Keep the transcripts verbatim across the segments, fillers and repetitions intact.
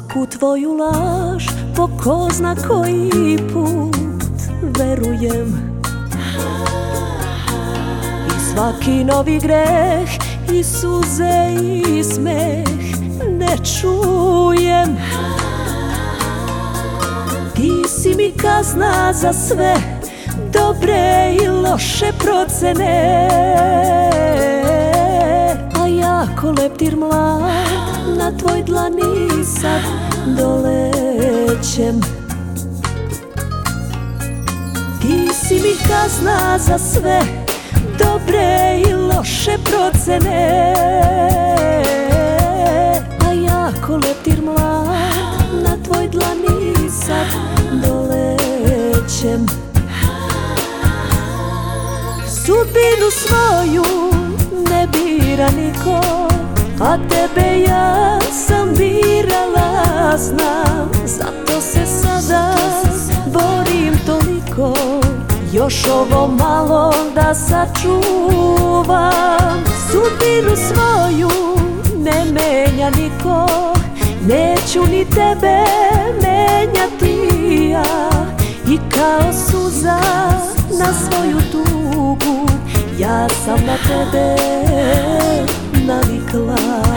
svaku tvoju laž po ko zna koji put verujem, i svaki novi greh i suze i smeh ne čujem. Ti si mi kazna za sve dobre i loše procene, a ja ko leptir mlad na tvoj dlani sad dolećem. Ti si mi kazna za sve dobre i loše procene, a ja ko leptir mlad na tvoj dlani sad dolećem. Sudbinu svoju ne bira niko, a tebe ja sam birala, znam. Zato se sada borim toliko, još ovo malo da sačuvam. Sudbinu svoju ne menja niko, neću ni tebe menjati ja. I kao suza na svoju tugu, ja sam na tebe navikla.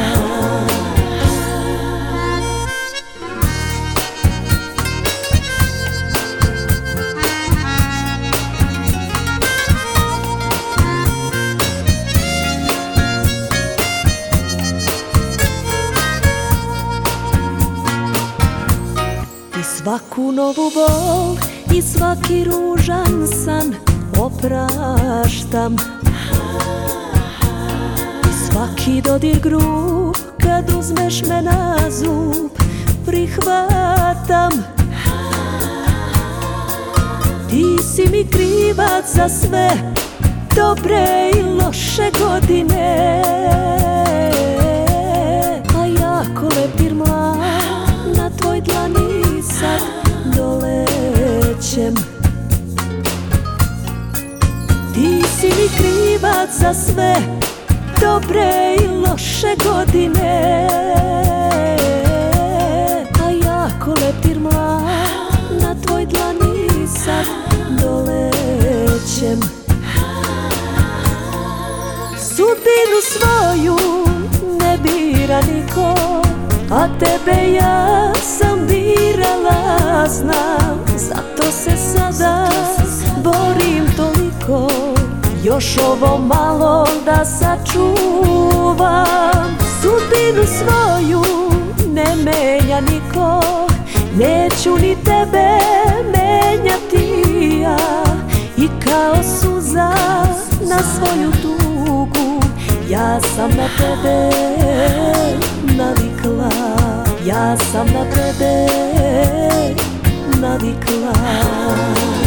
I svaku novu bol i svaki ružan san opraštam, i svaki dodir grub kad uzmeš me na zub prihvatam. Ti si mi krivac za sve dobre i loše godine, a ja ko leptir mlad na tvoj dlani sad dolećem. Ti si mi krivac za sve dobre i loše godine, a ja ko leptir mlad na tvoj dlani sad dolećem. Sudbinu svoju ne bira niko, a tebe ja sam birala, znam. Zato se sada borim toliko, još ovo malo da sačuvam. Sudbinu svoju ne menja niko, neću ni tebe menjati ja. I kao suza na svoju tugu, ja sam na tebe navikla. Ja sam na tebe navikla.